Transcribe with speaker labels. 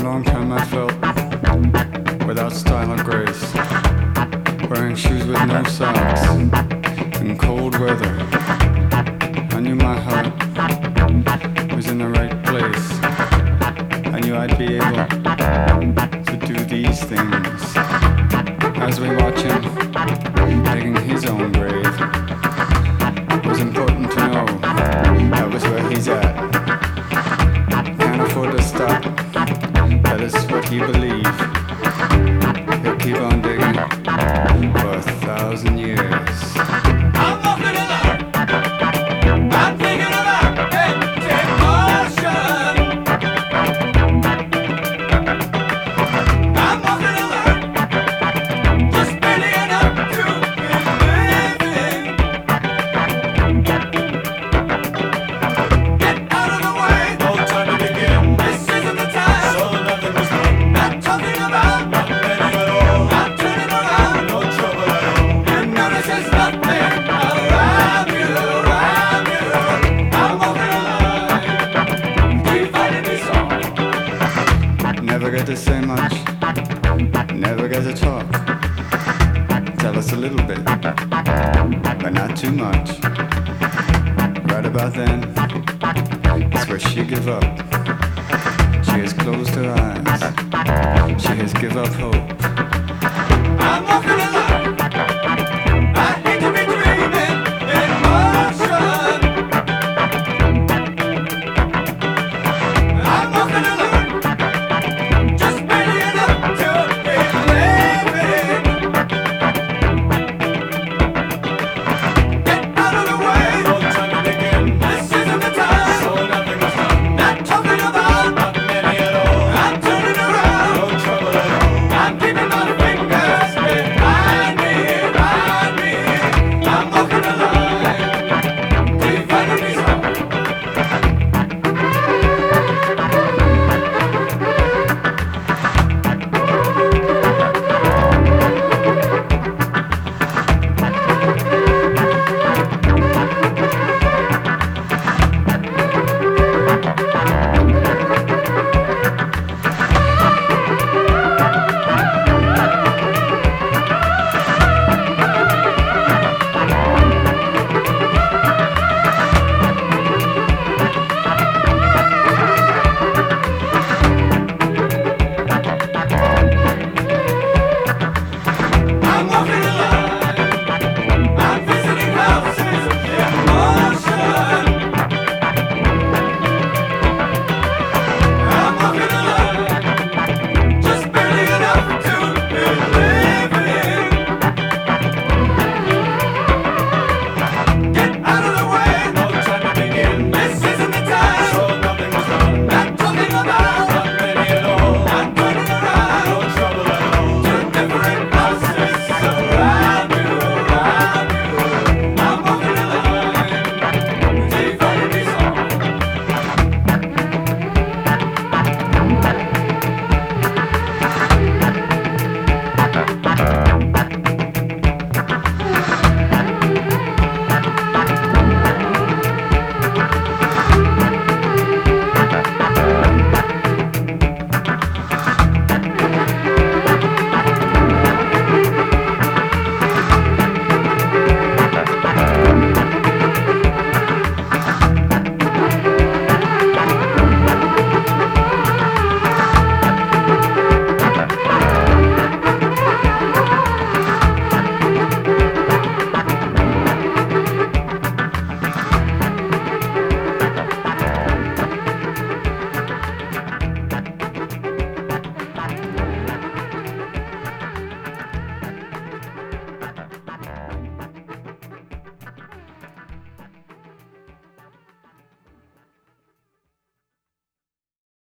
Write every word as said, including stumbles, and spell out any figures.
Speaker 1: long time I felt without style or grace, wearing shoes with no socks in cold weather. I knew my heart was in the right place. I knew I'd be able to do these things. As we watch him digging his own grave, it was important to know that was where he's at. Can't afford to stop, that is what he believed. He'll keep on digging for a thousand years.
Speaker 2: I'm walking along, I'm thinking about empty motion. I'm walking along, just barely enough to be living. Get out of the way, no time to begin. This isn't the time, so nothing was done. Not talking about, not letting it all, not turning around, no trouble at all. You notice there's nothing around you, around you. I'm walking along, keep finding me song.
Speaker 1: Never get to say much, never get to talk. Tell us a little bit, but not too much. Right about then, it's where she give up. She has closed her eyes, she has give up hope.
Speaker 2: I'm walking along.